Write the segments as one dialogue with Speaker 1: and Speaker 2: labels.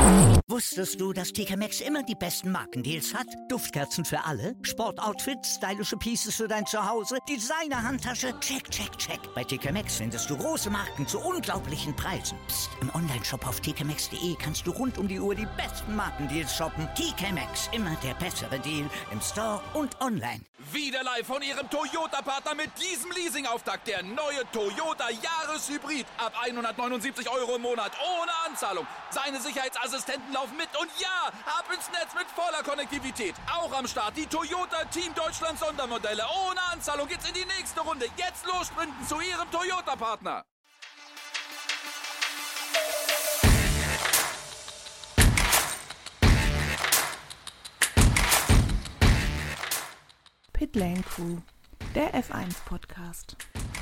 Speaker 1: Wusstest du, dass TK Maxx immer die besten Markendeals hat? Duftkerzen für alle, Sportoutfits, stylische Pieces für dein Zuhause, Designer-Handtasche, check, check, check. Bei TK Maxx findest du große Marken zu unglaublichen Preisen. Psst. Im Onlineshop auf tkmaxx.de kannst du rund um die Uhr die besten Markendeals shoppen. TK Maxx, immer der bessere Deal im Store und online.
Speaker 2: Wieder live von Ihrem Toyota-Partner mit diesem Leasing-Auftakt. Der neue Toyota Jahreshybrid. Ab 179 € im Monat. Ohne Anzahlung. Seine Sicherheitsassistenten laufen mit. Und ja, ab ins Netz mit voller Konnektivität. Auch am Start die Toyota Team Deutschland Sondermodelle. Ohne Anzahlung geht's in die nächste Runde. Jetzt los sprinten zu Ihrem Toyota-Partner.
Speaker 3: Pitlane Crew, der F1-Podcast.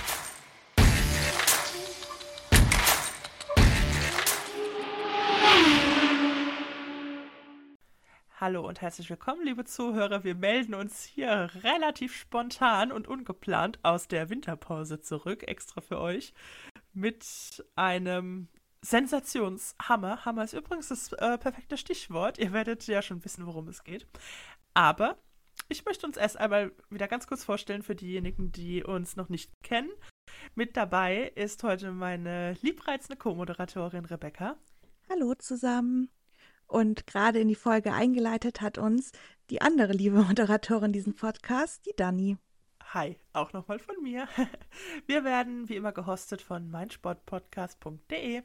Speaker 3: Hallo und herzlich willkommen, liebe Zuhörer. Wir melden uns hier relativ spontan und ungeplant aus der Winterpause zurück, extra für euch, mit einem Sensationshammer. Hammer ist übrigens das perfekte Stichwort. Ihr werdet ja schon wissen, worum es geht. Aber ich möchte uns erst einmal wieder ganz kurz vorstellen für diejenigen, die uns noch nicht kennen. Mit dabei ist heute meine liebreizende Co-Moderatorin Rebecca.
Speaker 4: Hallo zusammen. Und gerade in die Folge eingeleitet hat uns die andere liebe Moderatorin diesen Podcast, die Dani.
Speaker 3: Hi, auch nochmal von mir. Wir werden wie immer gehostet von meinsportpodcast.de.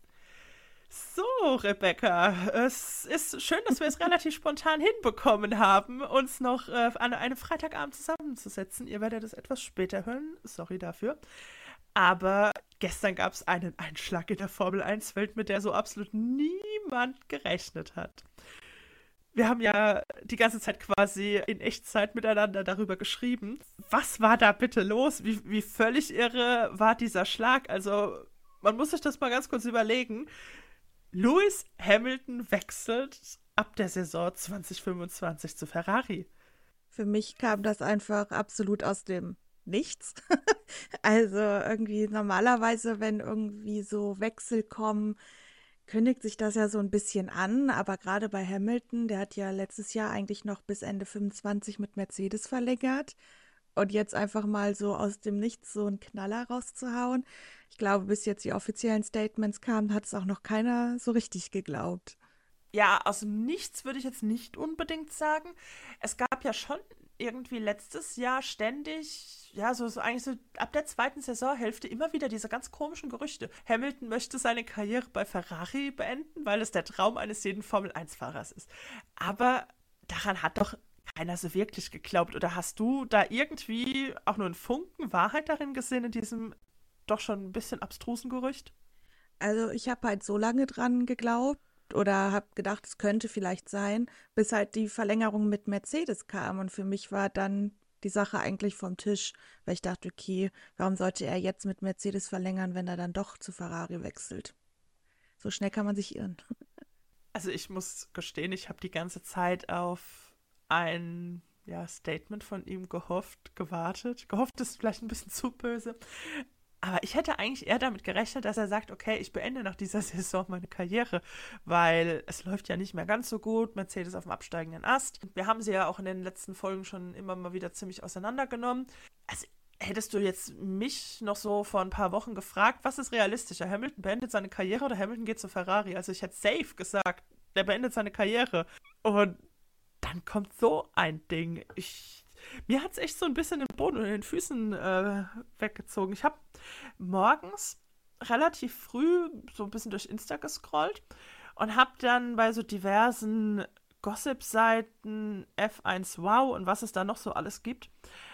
Speaker 3: So, Rebecca, es ist schön, dass wir es relativ spontan hinbekommen haben, uns noch an einem Freitagabend zusammenzusetzen. Ihr werdet es etwas später hören, sorry dafür. Aber gestern gab es einen Einschlag in der Formel-1-Welt, mit der so absolut niemand gerechnet hat. Wir haben ja die ganze Zeit quasi in Echtzeit miteinander darüber geschrieben. Was war da bitte los? Wie völlig irre war dieser Schlag? Also, man muss sich das mal ganz kurz überlegen. Lewis Hamilton wechselt ab der Saison 2025 zu Ferrari.
Speaker 4: Für mich kam das einfach absolut aus dem Nichts. Also irgendwie normalerweise, wenn irgendwie so Wechsel kommen, kündigt sich das ja so ein bisschen an. Aber gerade bei Hamilton, der hat ja letztes Jahr eigentlich noch bis Ende 25 mit Mercedes verlängert. Und jetzt einfach mal so aus dem Nichts so einen Knaller rauszuhauen. Ich glaube, bis jetzt die offiziellen Statements kamen, hat es auch noch keiner so richtig geglaubt.
Speaker 3: Ja, aus dem Nichts würde ich jetzt nicht unbedingt sagen. Es gab ja schon irgendwie letztes Jahr ständig, ja, so eigentlich so ab der zweiten Saisonhälfte immer wieder diese ganz komischen Gerüchte. Hamilton möchte seine Karriere bei Ferrari beenden, weil es der Traum eines jeden Formel-1-Fahrers ist. Aber daran hat doch keiner so wirklich geglaubt. Oder hast du da irgendwie auch nur einen Funken Wahrheit darin gesehen, in diesem doch schon ein bisschen abstrusen Gerücht?
Speaker 4: Also ich habe halt so lange dran geglaubt oder habe gedacht, es könnte vielleicht sein, bis halt die Verlängerung mit Mercedes kam. Und für mich war dann die Sache eigentlich vom Tisch, weil ich dachte, okay, warum sollte er jetzt mit Mercedes verlängern, wenn er dann doch zu Ferrari wechselt? So schnell kann man sich irren.
Speaker 3: Also ich muss gestehen, ich habe die ganze Zeit auf ein Statement von ihm gewartet. Gehofft ist vielleicht ein bisschen zu böse. Aber ich hätte eigentlich eher damit gerechnet, dass er sagt, okay, ich beende nach dieser Saison meine Karriere, weil es läuft ja nicht mehr ganz so gut, Mercedes auf dem absteigenden Ast. Wir haben sie ja auch in den letzten Folgen schon immer mal wieder ziemlich auseinandergenommen. Also hättest du jetzt mich noch so vor ein paar Wochen gefragt, was ist realistischer? Hamilton beendet seine Karriere oder Hamilton geht zu Ferrari? Also ich hätte safe gesagt, der beendet seine Karriere. Und dann kommt so ein Ding. Mir hat es echt so ein bisschen den Boden unter den Füßen weggezogen. Ich habe morgens relativ früh so ein bisschen durch Insta gescrollt und habe dann bei so diversen Gossip-Seiten, F1 Wow und was es da noch so alles gibt,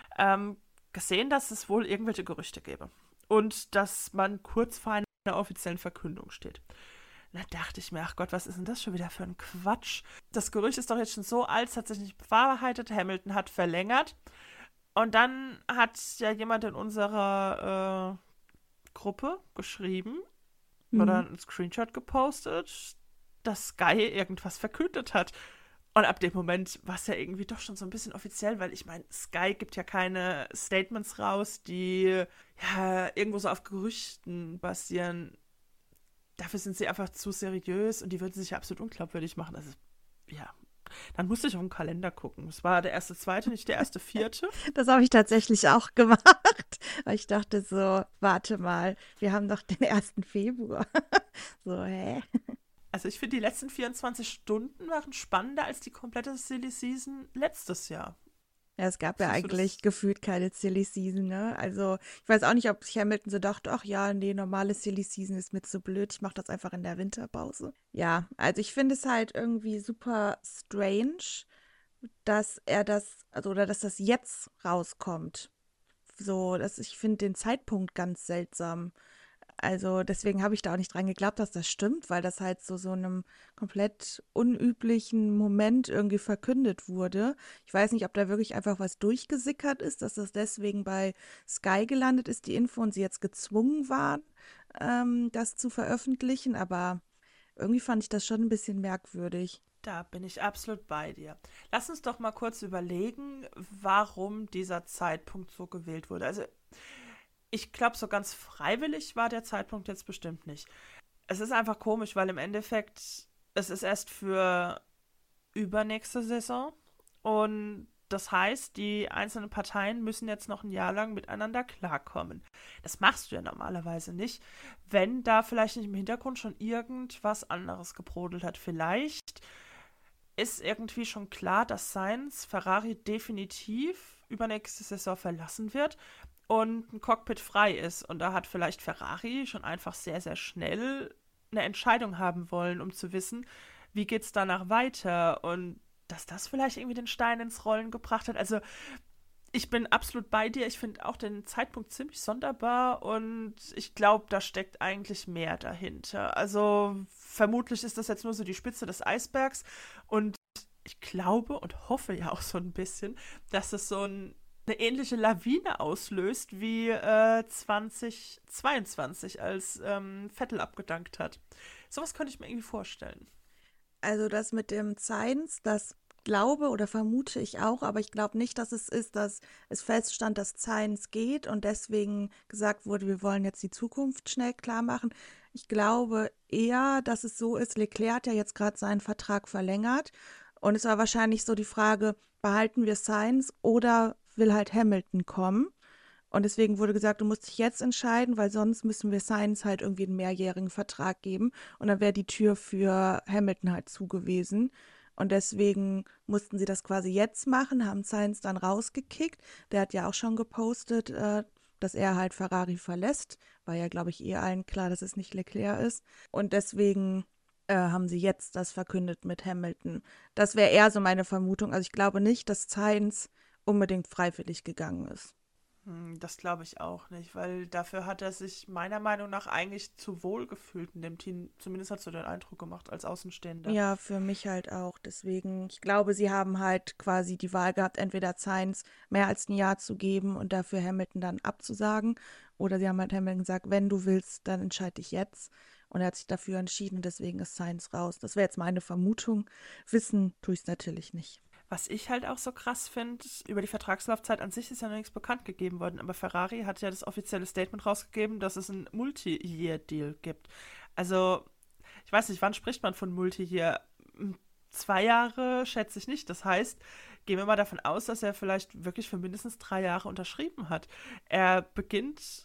Speaker 3: gesehen, dass es wohl irgendwelche Gerüchte gäbe. Und dass man kurz vor einer offiziellen Verkündung steht. Da dachte ich mir, ach Gott, was ist denn das schon wieder für ein Quatsch? Das Gerücht ist doch jetzt schon so alt, es hat sich nicht bewahrheitet, Hamilton hat verlängert. Und dann hat ja jemand in unserer Gruppe geschrieben oder einen Screenshot gepostet, dass Sky irgendwas verkündet hat. Und ab dem Moment war es ja irgendwie doch schon so ein bisschen offiziell, weil ich meine, Sky gibt ja keine Statements raus, die ja irgendwo so auf Gerüchten basieren. dafür sind sie einfach zu seriös und die würden sich ja absolut unglaubwürdig machen. Also, ja, dann musste ich auf den Kalender gucken. Es war der 1.2., nicht der 1.4.
Speaker 4: Das habe ich tatsächlich auch gemacht, weil ich dachte so, warte mal, wir haben doch den 1. Februar. So, hä?
Speaker 3: Also ich finde, die letzten 24 Stunden waren spannender als die komplette Silly Season letztes Jahr.
Speaker 4: Ja, es gab ja
Speaker 3: Siehst du das?
Speaker 4: eigentlich gefühlt keine Silly Season, ne? Also, ich weiß auch nicht, ob sich Hamilton so dachte, ach ja, nee, normale Silly Season ist mir zu blöd, ich mache das einfach in der Winterpause. Ja, also ich finde es halt irgendwie super strange, dass er das, also oder dass das jetzt rauskommt. So, dass ich finde den Zeitpunkt ganz seltsam. Also deswegen habe ich da auch nicht dran geglaubt, dass das stimmt, weil das halt so einem komplett unüblichen Moment irgendwie verkündet wurde. Ich weiß nicht, ob da wirklich einfach was durchgesickert ist, dass das deswegen bei Sky gelandet ist, die Info, und sie jetzt gezwungen waren, das zu veröffentlichen. Aber irgendwie fand ich das schon ein bisschen merkwürdig.
Speaker 3: Da bin ich absolut bei dir. Lass uns doch mal kurz überlegen, warum dieser Zeitpunkt so gewählt wurde. Also ich glaube, so ganz freiwillig war der Zeitpunkt jetzt bestimmt nicht. Es ist einfach komisch, weil im Endeffekt es ist erst für übernächste Saison und das heißt, die einzelnen Parteien müssen jetzt noch ein Jahr lang miteinander klarkommen. Das machst du ja normalerweise nicht, wenn da vielleicht nicht im Hintergrund schon irgendwas anderes gebrodelt hat. Vielleicht ist irgendwie schon klar, dass Sainz Ferrari definitiv übernächste Saison verlassen wird und ein Cockpit frei ist. Und da hat vielleicht Ferrari schon einfach sehr, sehr schnell eine Entscheidung haben wollen, um zu wissen, wie geht's danach weiter. Und dass das vielleicht irgendwie den Stein ins Rollen gebracht hat. Also ich bin absolut bei dir. Ich finde auch den Zeitpunkt ziemlich sonderbar und ich glaube, da steckt eigentlich mehr dahinter. Also vermutlich ist das jetzt nur so die Spitze des Eisbergs und ich glaube und hoffe ja auch so ein bisschen, dass es so eine ähnliche Lawine auslöst wie 2022, als Vettel abgedankt hat. Sowas könnte ich mir irgendwie vorstellen.
Speaker 4: Also das mit dem Science, das glaube oder vermute ich auch, aber ich glaube nicht, dass es ist, dass es feststand, dass Science geht und deswegen gesagt wurde, wir wollen jetzt die Zukunft schnell klar machen. Ich glaube eher, dass es so ist, Leclerc hat ja jetzt gerade seinen Vertrag verlängert und es war wahrscheinlich so die Frage, behalten wir Sainz oder will halt Hamilton kommen? Und deswegen wurde gesagt, du musst dich jetzt entscheiden, weil sonst müssen wir Sainz halt irgendwie einen mehrjährigen Vertrag geben und dann wäre die Tür für Hamilton halt zu gewesen. Und deswegen mussten sie das quasi jetzt machen, haben Sainz dann rausgekickt. Der hat ja auch schon gepostet, dass er halt Ferrari verlässt. War ja, glaube ich, allen klar, dass es nicht Leclerc ist. Und deswegen haben sie jetzt das verkündet mit Hamilton. Das wäre eher so meine Vermutung. Also ich glaube nicht, dass Sainz unbedingt freiwillig gegangen ist.
Speaker 3: Das glaube ich auch nicht, weil dafür hat er sich meiner Meinung nach eigentlich zu wohl gefühlt in dem Team. Zumindest hat so den Eindruck gemacht als Außenstehender.
Speaker 4: Ja, für mich halt auch. Deswegen, ich glaube, sie haben halt quasi die Wahl gehabt, entweder Sainz mehr als ein Jahr zu geben und dafür Hamilton dann abzusagen. Oder sie haben halt Hamilton gesagt, wenn du willst, dann entscheide ich jetzt. Und er hat sich dafür entschieden und deswegen ist Sainz raus. Das wäre jetzt meine Vermutung. Wissen tue ich es natürlich nicht.
Speaker 3: Was ich halt auch so krass finde, über die Vertragslaufzeit an sich ist ja noch nichts bekannt gegeben worden, aber Ferrari hat ja das offizielle Statement rausgegeben, dass es einen Multi-Year-Deal gibt. Also, ich weiß nicht, wann spricht man von Multi-Year? 2 Jahre schätze ich nicht. Das heißt, gehen wir mal davon aus, dass er vielleicht wirklich für mindestens 3 Jahre unterschrieben hat. Er beginnt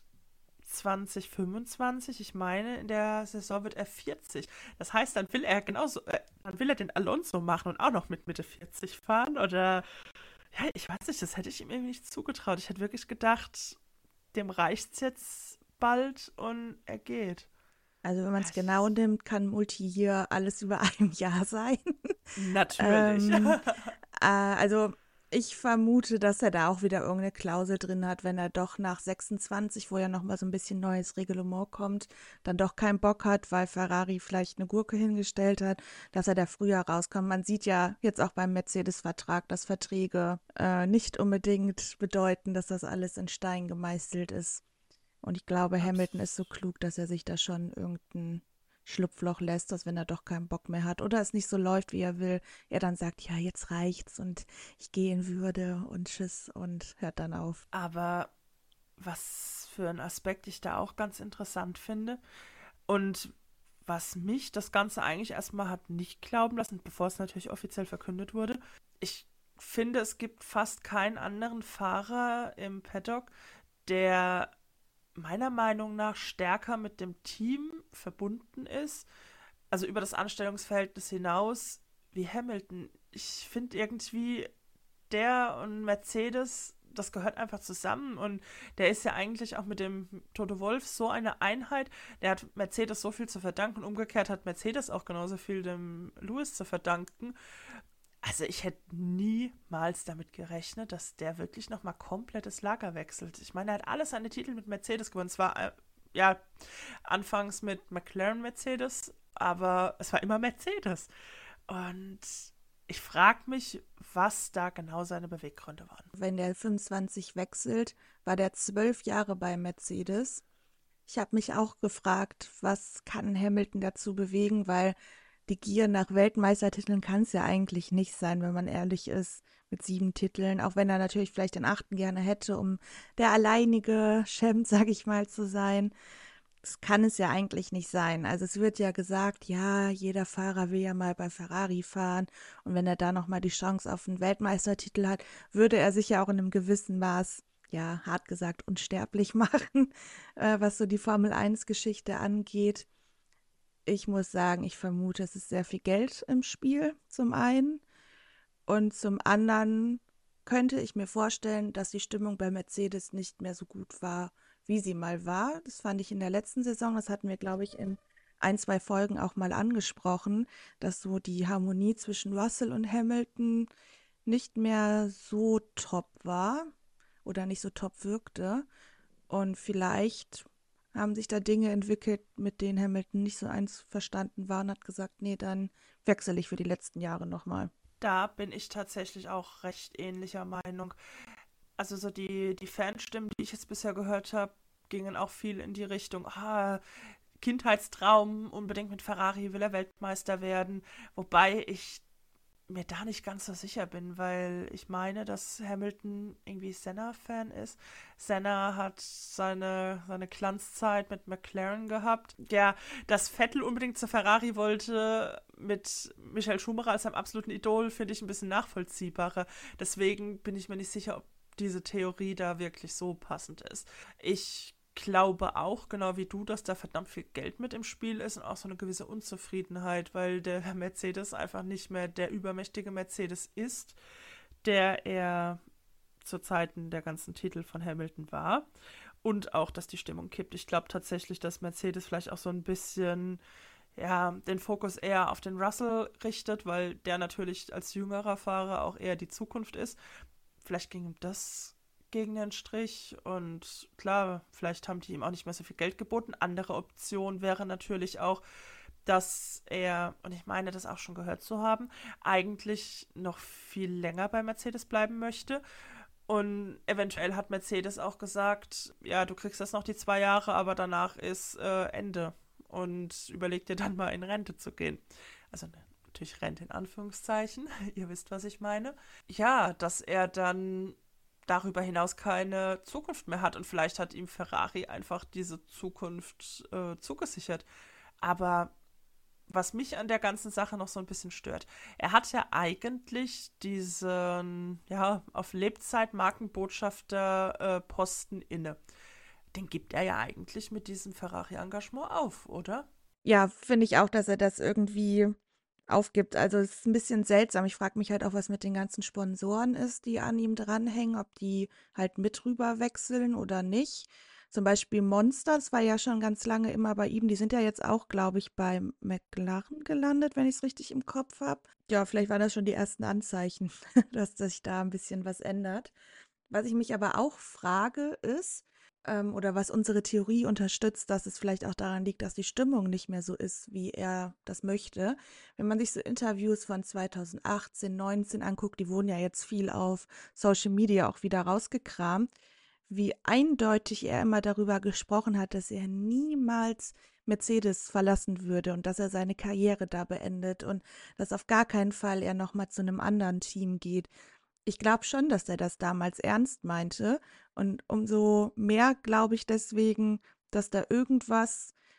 Speaker 3: 2025, ich meine, in der Saison wird er 40. Das heißt, dann will er genauso, dann will er den Alonso machen und auch noch mit Mitte 40 fahren oder, ja, ich weiß nicht, das hätte ich ihm irgendwie nicht zugetraut. Ich hätte wirklich gedacht, dem reicht's jetzt bald und er geht.
Speaker 4: Also wenn man es genau nimmt, kann Multi-Year alles über einem Jahr sein.
Speaker 3: Natürlich.
Speaker 4: Also ich vermute, dass er da auch wieder irgendeine Klausel drin hat, wenn er doch nach 26, wo ja nochmal so ein bisschen neues Reglement kommt, dann doch keinen Bock hat, weil Ferrari vielleicht eine Gurke hingestellt hat, dass er da früher rauskommt. Man sieht ja jetzt auch beim Mercedes-Vertrag, dass Verträge nicht unbedingt bedeuten, dass das alles in Stein gemeißelt ist. Und ich glaube, Hamilton ist so klug, dass er sich da schon irgendein Schlupfloch lässt, dass wenn er doch keinen Bock mehr hat oder es nicht so läuft, wie er will, er dann sagt, ja, jetzt reicht's und ich gehe in Würde und tschüss und hört dann auf.
Speaker 3: Aber was für ein Aspekt ich da auch ganz interessant finde und was mich das Ganze eigentlich erstmal hat nicht glauben lassen, bevor es natürlich offiziell verkündet wurde. Ich finde, es gibt fast keinen anderen Fahrer im Paddock, der meiner Meinung nach stärker mit dem Team verbunden ist, also über das Anstellungsverhältnis hinaus, wie Hamilton. Ich finde irgendwie, der und Mercedes, das gehört einfach zusammen und der ist ja eigentlich auch mit dem Toto Wolff so eine Einheit. Der hat Mercedes so viel zu verdanken und umgekehrt hat Mercedes auch genauso viel dem Lewis zu verdanken. Also ich hätte niemals damit gerechnet, dass der wirklich nochmal komplettes Lager wechselt. Ich meine, er hat alle seine Titel mit Mercedes gewonnen. Zwar, ja, anfangs mit McLaren Mercedes, aber es war immer Mercedes. Und ich frage mich, was da genau seine Beweggründe waren.
Speaker 4: Wenn der 25 wechselt, war der 12 Jahre bei Mercedes. Ich habe mich auch gefragt, was kann Hamilton dazu bewegen, weil die Gier nach Weltmeistertiteln kann es ja eigentlich nicht sein, wenn man ehrlich ist, mit 7 Titeln, auch wenn er natürlich vielleicht den 8. gerne hätte, um der alleinige Champ, sag ich mal, zu sein. Das kann es ja eigentlich nicht sein. Also es wird ja gesagt, ja, jeder Fahrer will ja mal bei Ferrari fahren und wenn er da nochmal die Chance auf einen Weltmeistertitel hat, würde er sich ja auch in einem gewissen Maß, ja, hart gesagt, unsterblich machen, was so die Formel-1-Geschichte angeht. Ich muss sagen, ich vermute, es ist sehr viel Geld im Spiel, zum einen. Und zum anderen könnte ich mir vorstellen, dass die Stimmung bei Mercedes nicht mehr so gut war, wie sie mal war. Das fand ich in der letzten Saison, das hatten wir, glaube ich, in 1, 2 Folgen auch mal angesprochen, dass so die Harmonie zwischen Russell und Hamilton nicht mehr so top war oder nicht so top wirkte. Und vielleicht haben sich da Dinge entwickelt, mit denen Hamilton nicht so einverstanden war und hat gesagt, nee, dann wechsle ich für die letzten Jahre nochmal.
Speaker 3: Da bin ich tatsächlich auch recht ähnlicher Meinung. Also so die Fanstimmen, die ich jetzt bisher gehört habe, gingen auch viel in die Richtung, Kindheitstraum, unbedingt mit Ferrari will er Weltmeister werden. Wobei ich mir da nicht ganz so sicher bin, weil ich meine, dass Hamilton irgendwie Senna-Fan ist. Senna hat seine Glanzzeit mit McLaren gehabt. Ja, dass Vettel unbedingt zu Ferrari wollte mit Michael Schumacher als seinem absoluten Idol, finde ich ein bisschen nachvollziehbarer. Deswegen bin ich mir nicht sicher, ob diese Theorie da wirklich so passend ist. Ich glaube auch, genau wie du, dass da verdammt viel Geld mit im Spiel ist und auch so eine gewisse Unzufriedenheit, weil der Mercedes einfach nicht mehr der übermächtige Mercedes ist, der er zu Zeiten der ganzen Titel von Hamilton war. Und auch, dass die Stimmung kippt. Ich glaube tatsächlich, dass Mercedes vielleicht auch so ein bisschen den Fokus eher auf den Russell richtet, weil der natürlich als jüngerer Fahrer auch eher die Zukunft ist. Vielleicht ging ihm das gegen den Strich und klar, vielleicht haben die ihm auch nicht mehr so viel Geld geboten. Andere Option wäre natürlich auch, dass er, und ich meine das auch schon gehört zu haben, eigentlich noch viel länger bei Mercedes bleiben möchte. Und eventuell hat Mercedes auch gesagt, ja, du kriegst das noch die 2 Jahre, aber danach ist Ende. Und überleg dir dann mal in Rente zu gehen. Also natürlich Rente in Anführungszeichen, ihr wisst, was ich meine. Ja, dass er dann darüber hinaus keine Zukunft mehr hat und vielleicht hat ihm Ferrari einfach diese Zukunft zugesichert. Aber was mich an der ganzen Sache noch so ein bisschen stört, er hat ja eigentlich diesen, auf Lebzeit Markenbotschafter-Posten inne. Den gibt er ja eigentlich mit diesem Ferrari-Engagement auf, oder?
Speaker 4: Ja, finde ich auch, dass er das irgendwie aufgibt. Also es ist ein bisschen seltsam. Ich frage mich halt auch, was mit den ganzen Sponsoren ist, die an ihm dranhängen, ob die halt mit rüber wechseln oder nicht. Zum Beispiel Monster, das war ja schon ganz lange immer bei ihm. Die sind ja jetzt auch, glaube ich, bei McLaren gelandet, wenn ich es richtig im Kopf habe. Ja, vielleicht waren das schon die ersten Anzeichen, dass sich da ein bisschen was ändert. Was ich mich aber auch frage, ist, oder was unsere Theorie unterstützt, dass es vielleicht auch daran liegt, dass die Stimmung nicht mehr so ist, wie er das möchte. Wenn man sich so Interviews von 2018, 19 anguckt, die wurden ja jetzt viel auf Social Media auch wieder rausgekramt, wie eindeutig er immer darüber gesprochen hat, dass er niemals Mercedes verlassen würde und dass er seine Karriere da beendet und dass auf gar keinen Fall er nochmal zu einem anderen Team geht. Ich glaube schon, dass er das damals ernst meinte und umso mehr glaube ich deswegen, dass da irgendwas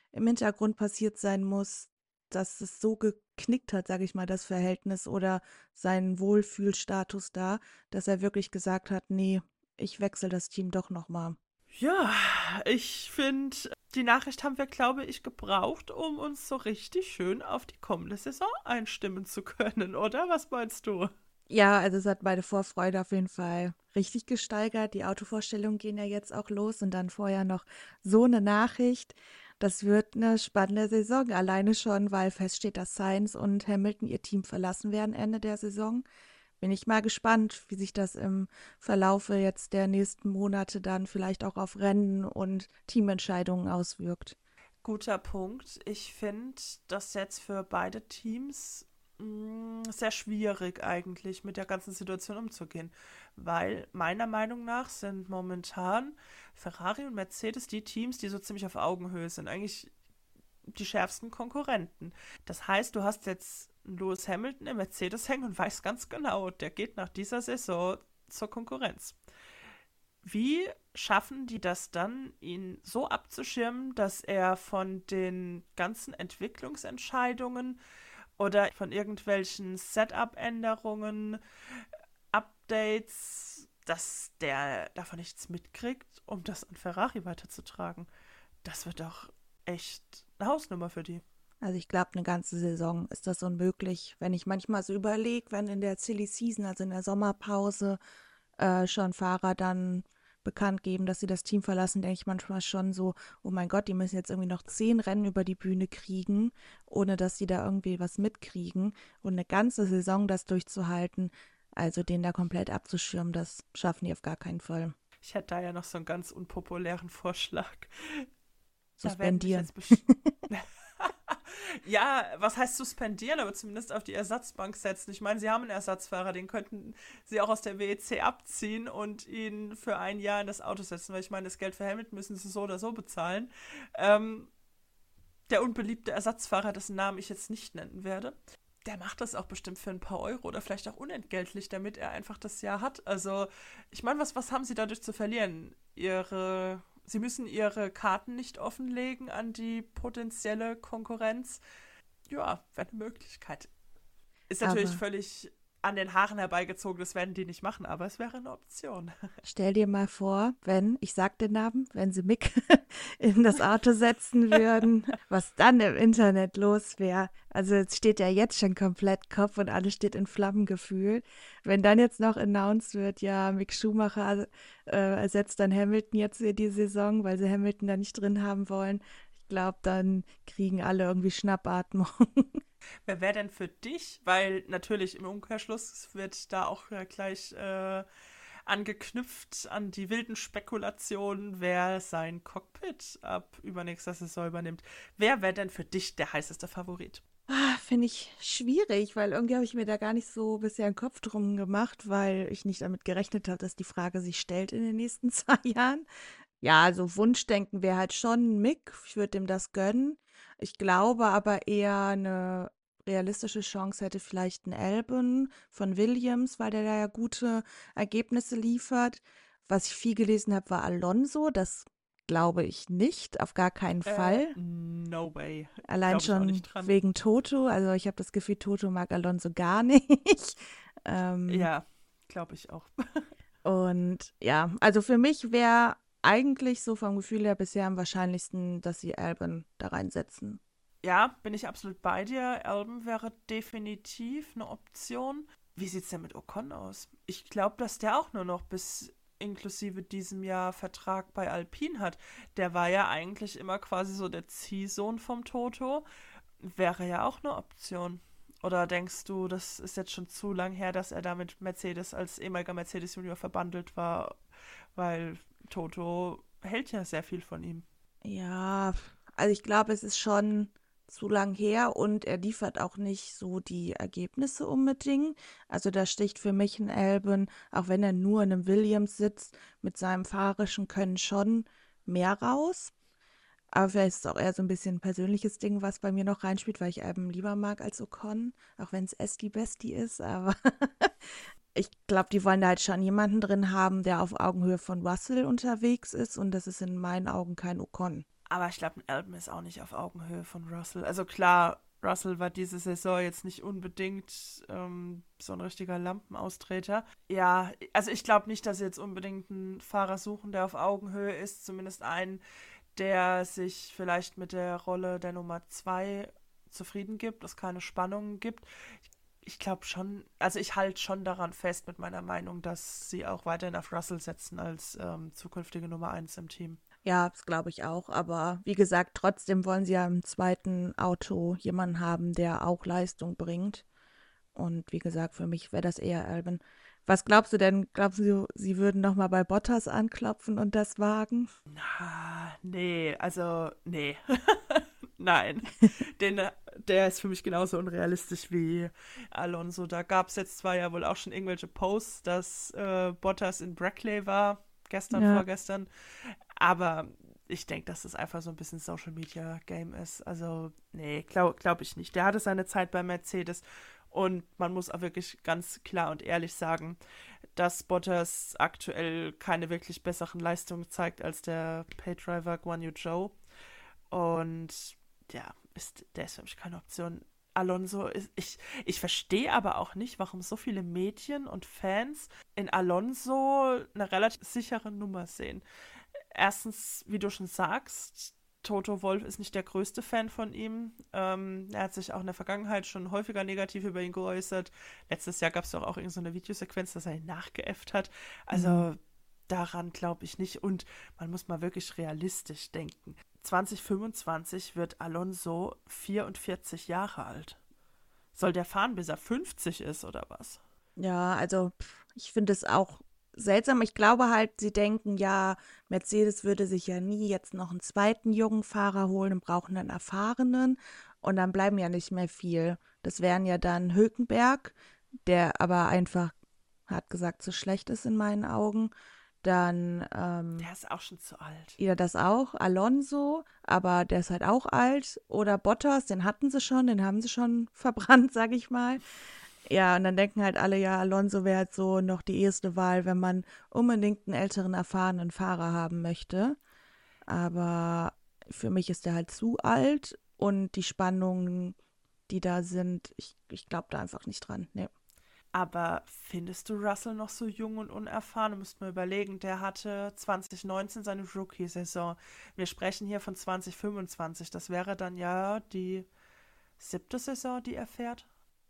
Speaker 4: im Hintergrund passiert sein muss, dass es so geknickt hat, sage ich mal, das Verhältnis oder seinen Wohlfühlstatus da, dass er wirklich gesagt hat, nee, ich wechsle das Team doch nochmal.
Speaker 3: Ja, ich finde, die Nachricht haben wir, glaube ich, gebraucht, um uns so richtig schön auf die kommende Saison einstimmen zu können, oder? Was meinst du?
Speaker 4: Ja, also es hat meine Vorfreude auf jeden Fall richtig gesteigert. Die Autovorstellungen gehen ja jetzt auch los und dann vorher noch so eine Nachricht. Das wird eine spannende Saison, alleine schon, weil feststeht, dass Sainz und Hamilton ihr Team verlassen werden Ende der Saison. Bin ich mal gespannt, wie sich das im Verlaufe jetzt der nächsten Monate dann vielleicht auch auf Rennen und Teamentscheidungen auswirkt.
Speaker 3: Guter Punkt. Ich finde das jetzt für beide Teams sehr schwierig eigentlich mit der ganzen Situation umzugehen, weil meiner Meinung nach sind momentan Ferrari und Mercedes die Teams, die so ziemlich auf Augenhöhe sind, eigentlich die schärfsten Konkurrenten. Das heißt, du hast jetzt Lewis Hamilton im Mercedes hängen und weißt ganz genau, der geht nach dieser Saison zur Konkurrenz. Wie schaffen die das dann, ihn so abzuschirmen, dass er von den ganzen Entwicklungsentscheidungen oder von irgendwelchen Setup-Änderungen, Updates, dass der davon nichts mitkriegt, um das an Ferrari weiterzutragen? Das wird doch echt eine Hausnummer für die.
Speaker 4: Also ich glaube, eine ganze Saison ist das unmöglich. Wenn ich manchmal so überlege, wenn in der Silly Season, also in der Sommerpause, schon Fahrer dann bekannt geben, dass sie das Team verlassen, denke ich manchmal schon so, oh mein Gott, die müssen jetzt irgendwie noch 10 Rennen über die Bühne kriegen, ohne dass sie da irgendwie was mitkriegen. Und eine ganze Saison das durchzuhalten, also den da komplett abzuschirmen, das schaffen die auf gar keinen Fall.
Speaker 3: Ich hätte da ja noch so einen ganz unpopulären Vorschlag. Da werden mich
Speaker 4: Suspendieren.
Speaker 3: jetzt Ja, was heißt suspendieren, aber zumindest auf die Ersatzbank setzen. Ich meine, sie haben einen Ersatzfahrer, den könnten sie auch aus der WEC abziehen und ihn für ein Jahr in das Auto setzen, weil ich meine, das Geld für Hamilton müssen sie so oder so bezahlen. Der unbeliebte Ersatzfahrer, dessen Namen ich jetzt nicht nennen werde, der macht das auch bestimmt für ein paar Euro oder vielleicht auch unentgeltlich, damit er einfach das Jahr hat. Also, ich meine, was haben sie dadurch zu verlieren? Sie müssen ihre Karten nicht offenlegen an die potenzielle Konkurrenz. Ja, wäre eine Möglichkeit. Ist natürlich
Speaker 4: Aber
Speaker 3: völlig an den Haaren herbeigezogen, das werden die nicht machen, aber es wäre eine Option.
Speaker 4: stell dir mal vor, wenn, ich sag den Namen, wenn sie Mick in das Auto setzen würden, was dann im Internet los wäre. Also es steht ja jetzt schon komplett Kopf und alles steht in Flammen gefühlt. Wenn dann jetzt noch announced wird, ja, Mick Schumacher ersetzt dann Hamilton jetzt für die Saison, weil sie Hamilton da nicht drin haben wollen. Ich glaube, dann kriegen alle irgendwie Schnappatmung.
Speaker 3: Wer wäre denn für dich? Weil natürlich im Umkehrschluss wird da auch gleich angeknüpft an die wilden Spekulationen, wer sein Cockpit ab übernächster Saison übernimmt. Wer wäre denn für dich der heißeste Favorit?
Speaker 4: Finde ich schwierig, weil irgendwie habe ich mir da gar nicht so bisher einen Kopf drum gemacht, weil ich nicht damit gerechnet habe, dass die Frage sich stellt in den nächsten 2 Jahren. Ja, also Wunschdenken wäre halt schon Mick. Ich würde ihm das gönnen. Ich glaube aber eher eine realistische Chance hätte vielleicht ein Albon von Williams, weil der da ja gute Ergebnisse liefert. Was ich viel gelesen habe, war Alonso. Das glaube ich nicht, auf gar keinen Fall.
Speaker 3: No way.
Speaker 4: Allein
Speaker 3: Glaube ich auch
Speaker 4: schon
Speaker 3: nicht dran.
Speaker 4: wegen Toto. Also ich habe das Gefühl, Toto mag Alonso gar nicht.
Speaker 3: Ja, glaube ich auch.
Speaker 4: Und ja, also für mich wäre eigentlich so vom Gefühl her bisher am wahrscheinlichsten, dass sie Albon da reinsetzen.
Speaker 3: Ja, bin ich absolut bei dir. Albon wäre definitiv eine Option. Wie sieht's denn mit Ocon aus? Ich glaube, dass der auch nur noch bis inklusive diesem Jahr Vertrag bei Alpine hat. Der war ja eigentlich immer quasi so der Ziehsohn vom Toto. Wäre ja auch eine Option. Oder denkst du, das ist jetzt schon zu lang her, dass er da mit Mercedes als ehemaliger Mercedes Junior verbandelt war, weil Toto hält ja sehr viel von ihm.
Speaker 4: Ja, also ich glaube, es ist schon zu lang her und er liefert auch nicht so die Ergebnisse unbedingt. Also da sticht für mich ein Albon, auch wenn er nur in einem Williams sitzt, mit seinem fahrerischen Können schon mehr raus. Aber vielleicht ist es auch eher so ein bisschen ein persönliches Ding, was bei mir noch reinspielt, weil ich Albon lieber mag als Ocon, auch wenn es Esti Besti ist, aber ich glaube, die wollen da halt schon jemanden drin haben, der auf Augenhöhe von Russell unterwegs ist und das ist in meinen Augen kein Ocon.
Speaker 3: Aber ich glaube, ein Albon ist auch nicht auf Augenhöhe von Russell. Also klar, Russell war diese Saison jetzt nicht unbedingt so ein richtiger Lampenaustreter. Ja, also ich glaube nicht, dass sie jetzt unbedingt einen Fahrer suchen, der auf Augenhöhe ist. Zumindest einen, der sich vielleicht mit der Rolle der Nummer 2 zufrieden gibt, es keine Spannungen gibt. Ich glaube schon, also ich halte schon daran fest mit meiner Meinung, dass sie auch weiterhin auf Russell setzen als zukünftige Nummer 1 im Team.
Speaker 4: Ja, das glaube ich auch. Aber wie gesagt, trotzdem wollen sie ja im zweiten Auto jemanden haben, der auch Leistung bringt. Und wie gesagt, für mich wäre das eher Albon. Was glaubst du denn? Glaubst du, sie würden nochmal bei Bottas anklopfen und das wagen?
Speaker 3: Nee, also nee. Nein. Der ist für mich genauso unrealistisch wie Alonso. Da gab es jetzt zwar ja wohl auch schon irgendwelche Posts, dass Bottas in Brackley war, vorgestern. Aber ich denke, dass das einfach so ein bisschen Social-Media-Game ist. Also, nee, glaub ich nicht. Der hatte seine Zeit bei Mercedes und man muss auch wirklich ganz klar und ehrlich sagen, dass Bottas aktuell keine wirklich besseren Leistungen zeigt als der Paydriver Guan Yu Zhou. Und ja, der ist für mich keine Option. Alonso ich verstehe aber auch nicht, warum so viele Medien und Fans in Alonso eine relativ sichere Nummer sehen. Erstens, wie du schon sagst, Toto Wolff ist nicht der größte Fan von ihm. Er hat sich auch in der Vergangenheit schon häufiger negativ über ihn geäußert. Letztes Jahr gab es doch auch irgend so eine Videosequenz, dass er ihn nachgeäfft hat. Also daran glaube ich nicht. Und man muss mal wirklich realistisch denken. 2025 wird Alonso 44 Jahre alt. Soll der fahren, bis er 50 ist, oder was?
Speaker 4: Ja, also ich finde es auch seltsam. Ich glaube halt, sie denken, ja, Mercedes würde sich ja nie jetzt noch einen zweiten jungen Fahrer holen und brauchen einen erfahrenen. Und dann bleiben ja nicht mehr viel. Das wären ja dann Hülkenberg, der aber einfach, hat gesagt, zu schlecht ist in meinen Augen. Dann,
Speaker 3: Der ist auch schon zu alt.
Speaker 4: ja, das auch, Alonso, aber der ist halt auch alt. Oder Bottas, den hatten sie schon, den haben sie schon verbrannt, sag ich mal. Ja, und dann denken halt alle, ja, Alonso wäre halt so noch die erste Wahl, wenn man unbedingt einen älteren, erfahrenen Fahrer haben möchte. Aber für mich ist der halt zu alt und die Spannungen, die da sind, ich glaube da einfach nicht dran. Nee.
Speaker 3: Aber findest du Russell noch so jung und unerfahren? Du musst mal überlegen, der hatte 2019 seine Rookie-Saison. Wir sprechen hier von 2025. Das wäre dann ja die 7. Saison, die er fährt.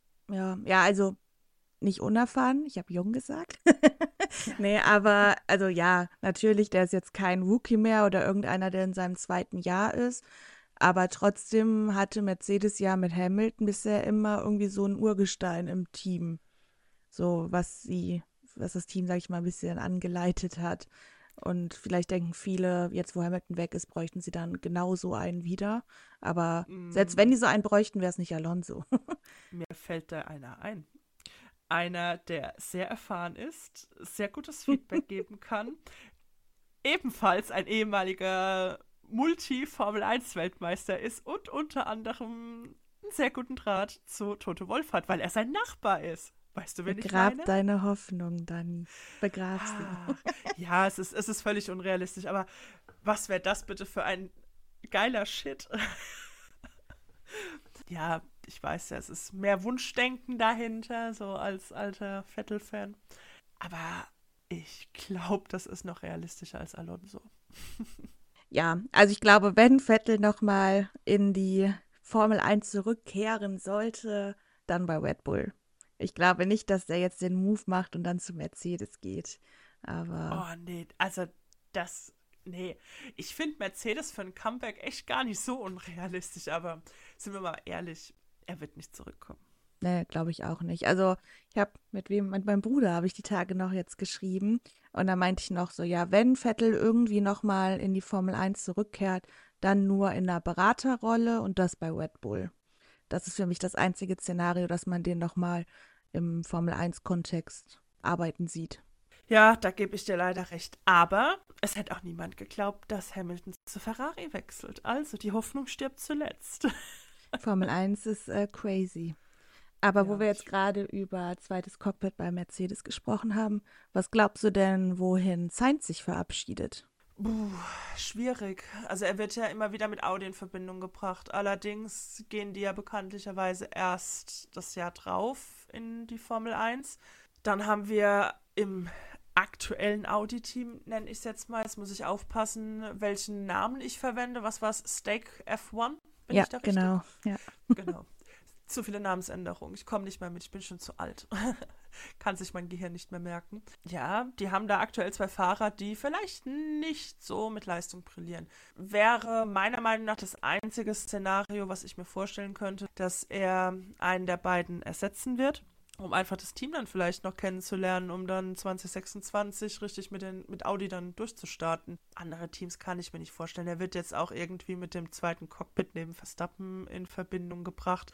Speaker 4: Ja, also nicht unerfahren, ich habe jung gesagt. Nee, aber also ja, natürlich, der ist jetzt kein Rookie mehr oder irgendeiner, der in seinem zweiten Jahr ist. Aber trotzdem hatte Mercedes ja mit Hamilton bisher immer irgendwie so ein Urgestein im Team. So, was das Team, sag ich mal, ein bisschen angeleitet hat. Und vielleicht denken viele, jetzt wo Hamilton weg ist, bräuchten sie dann genau so einen wieder. Aber selbst wenn die so einen bräuchten, wäre es nicht Alonso.
Speaker 3: Mir fällt da einer ein. Einer, der sehr erfahren ist, sehr gutes Feedback geben kann. Ebenfalls ein ehemaliger Multi-Formel-1-Weltmeister ist und unter anderem einen sehr guten Draht zu Toto Wolff hat, weil er sein Nachbar ist. Weißt du, wen ich meine?
Speaker 4: Begrab deine Hoffnung, Dani. Begrab sie.
Speaker 3: Ja, es ist völlig unrealistisch, aber was wäre das bitte für ein geiler Shit? Ja, ich weiß ja, es ist mehr Wunschdenken dahinter, so als alter Vettel-Fan. Aber ich glaube, das ist noch realistischer als Alonso.
Speaker 4: Ja, also ich glaube, wenn Vettel nochmal in die Formel 1 zurückkehren sollte, dann bei Red Bull. Ich glaube nicht, dass der jetzt den Move macht und dann zu Mercedes geht. Aber
Speaker 3: Oh, nee, also nee. Ich finde Mercedes für ein Comeback echt gar nicht so unrealistisch, aber sind wir mal ehrlich, er wird nicht zurückkommen.
Speaker 4: ne, glaube ich auch nicht. Also ich habe mit meinem Bruder habe ich die Tage noch jetzt geschrieben und da meinte ich noch so, ja, wenn Vettel irgendwie nochmal in die Formel 1 zurückkehrt, dann nur in einer Beraterrolle und das bei Red Bull. Das ist für mich das einzige Szenario, dass man den nochmal im Formel-1-Kontext arbeiten sieht.
Speaker 3: Ja, da gebe ich dir leider recht. Aber es hätte auch niemand geglaubt, dass Hamilton zu Ferrari wechselt. Also die Hoffnung stirbt zuletzt.
Speaker 4: Formel 1 ist crazy. Aber wo
Speaker 3: Ja,
Speaker 4: wir jetzt gerade über zweites Cockpit bei Mercedes gesprochen haben, was glaubst du denn, wohin Sainz sich verabschiedet?
Speaker 3: Schwierig. Also er wird ja immer wieder mit Audi in Verbindung gebracht. Allerdings gehen die ja bekanntlicherweise erst das Jahr drauf in die Formel 1. Dann haben wir im aktuellen Audi-Team, nenne ich es jetzt mal, jetzt muss ich aufpassen, welchen Namen ich verwende. Was war es? Stake F1? Bin
Speaker 4: Ja,
Speaker 3: ich da richtig?
Speaker 4: genau. Ja.
Speaker 3: Genau. Zu viele Namensänderungen. Ich komme nicht mehr mit, ich bin schon zu alt. Kann sich mein Gehirn nicht mehr merken. Ja, die haben da aktuell 2 Fahrer, die vielleicht nicht so mit Leistung brillieren. Wäre meiner Meinung nach das einzige Szenario, was ich mir vorstellen könnte, dass er einen der beiden ersetzen wird, um einfach das Team dann vielleicht noch kennenzulernen, um dann 2026 richtig mit Audi dann durchzustarten. Andere Teams kann ich mir nicht vorstellen. Er wird jetzt auch irgendwie mit dem zweiten Cockpit neben Verstappen in Verbindung gebracht.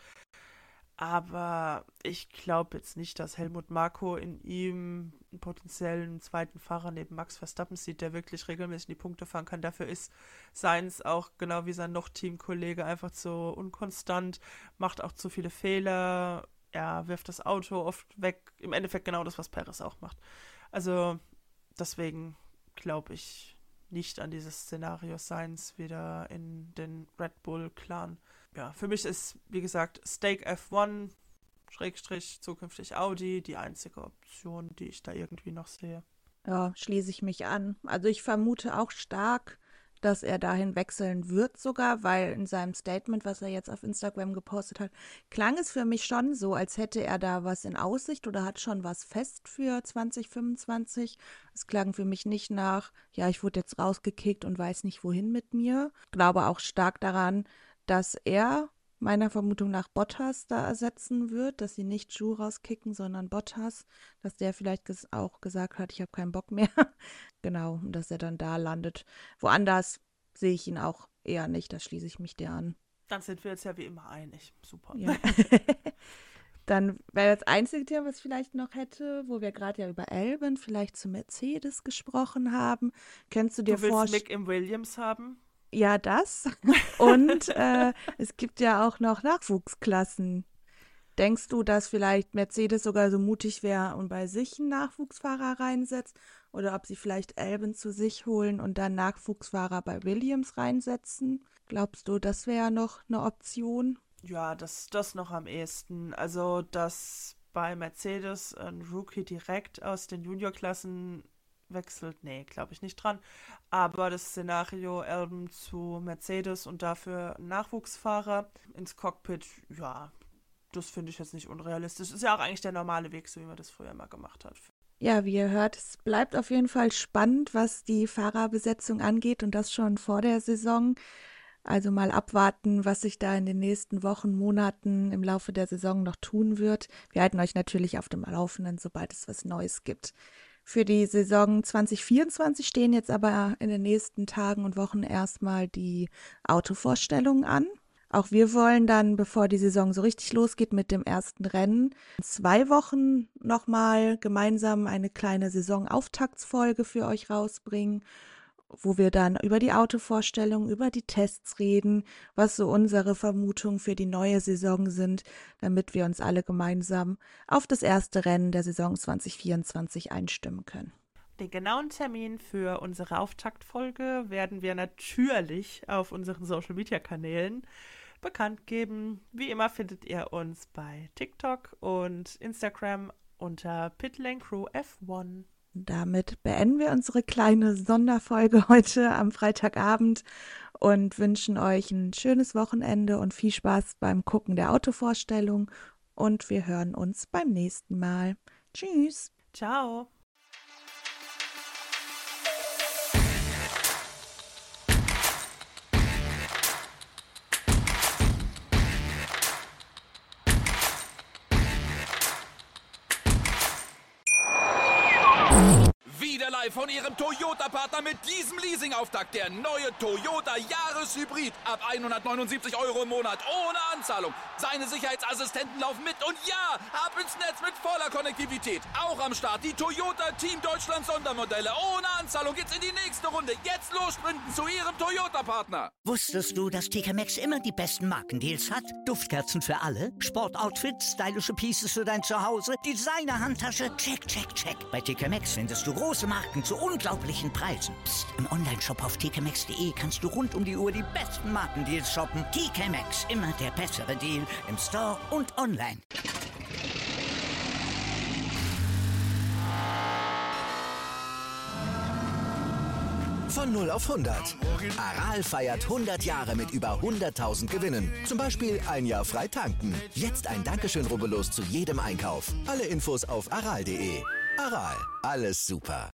Speaker 3: Aber ich glaube jetzt nicht, dass Helmut Marko in ihm einen potenziellen zweiten Fahrer neben Max Verstappen sieht, der wirklich regelmäßig die Punkte fahren kann. Dafür ist Sainz auch genau wie sein noch Teamkollege einfach zu unkonstant, macht auch zu viele Fehler, ja, wirft das Auto oft weg. Im Endeffekt genau das, was Perez auch macht. Also deswegen glaube ich nicht an dieses Szenario Sainz wieder in den Red Bull-Clan. Ja, für mich ist, wie gesagt, Stake F1 / zukünftig Audi die einzige Option, die ich da irgendwie noch sehe.
Speaker 4: Ja, schließe ich mich an. Also ich vermute auch stark, dass er dahin wechseln wird sogar, weil in seinem Statement, was er jetzt auf Instagram gepostet hat, klang es für mich schon so, als hätte er da was in Aussicht oder hat schon was fest für 2025. Es klang für mich nicht nach, ja, ich wurde jetzt rausgekickt und weiß nicht wohin mit mir. Ich glaube auch stark daran, dass er meiner Vermutung nach Bottas da ersetzen wird, dass sie nicht Zhou rauskicken, sondern Bottas, dass der vielleicht auch gesagt hat, ich habe keinen Bock mehr. Genau, und dass er dann da landet. Woanders sehe ich ihn auch eher nicht, da schließe ich mich dir an.
Speaker 3: Dann sind wir jetzt ja wie immer einig. Super.
Speaker 4: Ja. Dann wäre das einzige Thema, was ich vielleicht noch hätte, wo wir gerade ja über Albon vielleicht zu Mercedes gesprochen haben. Könntest du dir
Speaker 3: Du willst
Speaker 4: vorstellen?
Speaker 3: Mick im Williams haben?
Speaker 4: Ja, das. Und es gibt ja auch noch Nachwuchsklassen. Denkst du, dass vielleicht Mercedes sogar so mutig wäre und bei sich einen Nachwuchsfahrer reinsetzt? Oder ob sie vielleicht Albon zu sich holen und dann Nachwuchsfahrer bei Williams reinsetzen? Glaubst du, das wäre noch eine Option?
Speaker 3: Ja, das noch am ehesten. Also, dass bei Mercedes ein Rookie direkt aus den Juniorklassen wechselt, nee, glaube ich nicht dran. Aber das Szenario Albon zu Mercedes und dafür ein Nachwuchsfahrer ins Cockpit, ja, das finde ich jetzt nicht unrealistisch. Ist ja auch eigentlich der normale Weg, so wie man das früher immer gemacht hat.
Speaker 4: Ja, wie ihr hört, es bleibt auf jeden Fall spannend, was die Fahrerbesetzung angeht und das schon vor der Saison. Also mal abwarten, was sich da in den nächsten Wochen, Monaten im Laufe der Saison noch tun wird. Wir halten euch natürlich auf dem Laufenden, sobald es was Neues gibt. Für die Saison 2024 stehen jetzt aber in den nächsten Tagen und Wochen erstmal die Autovorstellungen an. Auch wir wollen dann, bevor die Saison so richtig losgeht mit dem ersten Rennen, in 2 Wochen nochmal gemeinsam eine kleine Saisonauftaktsfolge für euch rausbringen, wo wir dann über die Autovorstellung, über die Tests reden, was so unsere Vermutungen für die neue Saison sind, damit wir uns alle gemeinsam auf das erste Rennen der Saison 2024 einstimmen können.
Speaker 3: Den genauen Termin für unsere Auftaktfolge werden wir natürlich auf unseren Social-Media-Kanälen bekannt geben. Wie immer findet ihr uns bei TikTok und Instagram unter Pitlane Crew F1.
Speaker 4: Damit beenden wir unsere kleine Sonderfolge heute am Freitagabend und wünschen euch ein schönes Wochenende und viel Spaß beim Gucken der Autovorstellung. Und wir hören uns beim nächsten Mal. Tschüss.
Speaker 3: Ciao.
Speaker 2: Wieder live von Ihrem Toyota-Partner mit diesem Leasing-Auftakt. Der neue Toyota Jahreshybrid. Ab 179 € im Monat. Ohne Anzahlung. Seine Sicherheitsassistenten laufen mit und ja, ab ins Netz mit voller Konnektivität. Auch am Start die Toyota Team Deutschland Sondermodelle. Ohne Anzahlung geht's in die nächste Runde. Jetzt los sprinten zu Ihrem Toyota-Partner.
Speaker 1: Wusstest du, dass TK Maxx immer die besten Markendeals hat? Duftkerzen für alle, Sportoutfits, stylische Pieces für dein Zuhause, Designer-Handtasche, check, check, check. Bei TK Maxx findest du große Marken zu unglaublichen Preisen. Psst. Im Onlineshop auf tkmaxx.de kannst du rund um die Uhr die besten Markendeals shoppen. TK Maxx, immer der bessere Deal im Store und online.
Speaker 5: Von 0 auf 100. Aral feiert 100 Jahre mit über 100.000 Gewinnen. Zum Beispiel ein Jahr frei tanken. Jetzt ein Dankeschön, rubbellos zu jedem Einkauf. Alle Infos auf aral.de. Aral, alles super.